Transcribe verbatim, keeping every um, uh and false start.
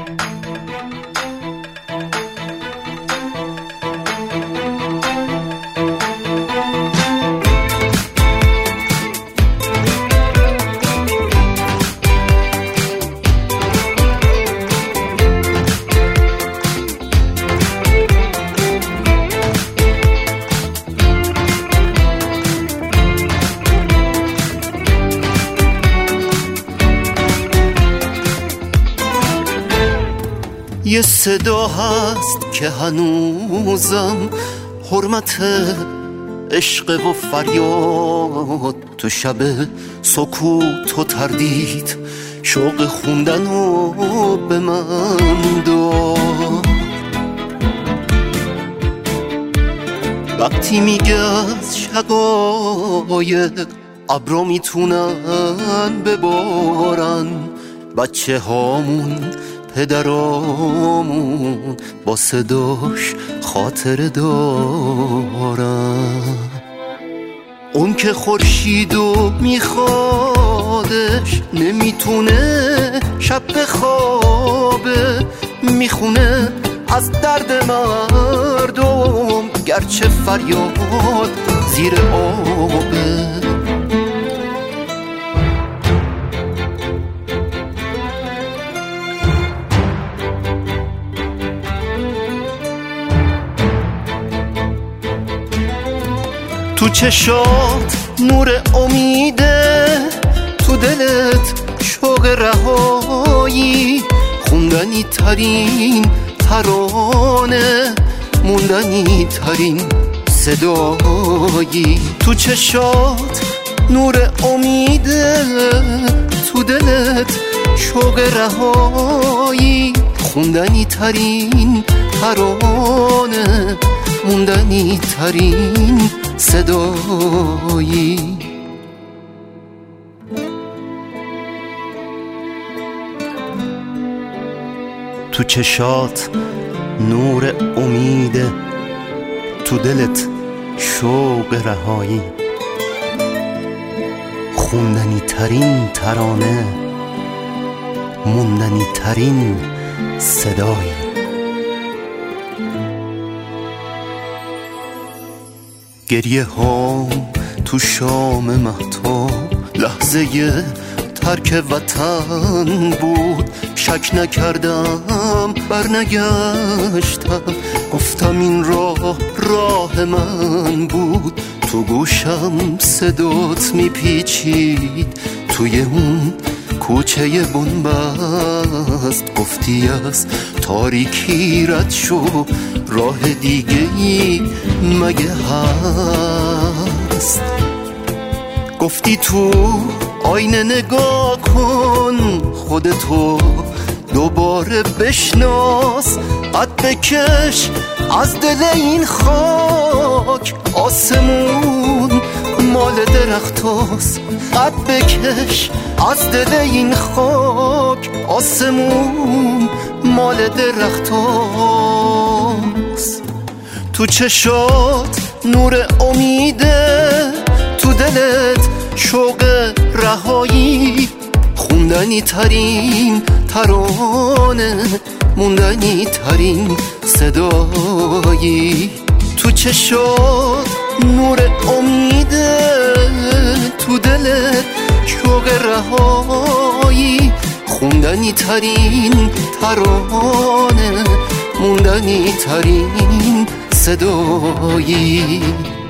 یه صدا هست که هنوزم حرمت عشق و فریاد تو شب سکوت و تردید شوق خوندن و به من داد. وقتی میگه از شقایق ابرا میتونن ببارن، بچه هامون پدرامون با صداش خاطره دارن. اون که خورشیدو میخوادش نمیتونه شب بخوابه، میخونه از درد مردم گرچه فریاد زیر آبه. تو چشات نور امیده، تو دلت شوق رهایی، خوندنی ترین ترانه، موندنی ترین صدایی. تو چشات نور امیده، تو دلت شوق رهایی، خوندنی ترین ترانه، موندنی ترین صدایی. تو چشات نور امیده، تو دلت شوق رهایی، خوندنی ترین ترانه، موندنی ترین صدایی. گریه ها تو شام مهتاب لحظه ترک وطن بود، شک نکردم برنگشتم، گفتم این راه راه من بود. تو گوشم صدات میپیچید توی اون کوچه بنبست، گفتی از تاریکی رد شو، راه دیگه ای مگه هست؟ گفتی تو آینه نگاه کن، خودتو دوباره بشناس، قد بکش از دل این خاک، آسمون مال درخت هاست. قد بکش از دل این خاک، آسمون مال درخت هاست. تو چشات نور امیده، تو دلت شوق رهایی، خوندنی ترین ترانه، موندنی ترین صدایی. تو چشات نور امیده، تو دلت شوق رهایی، خوندنی ترین ترانه، موندنی ترین صدایی.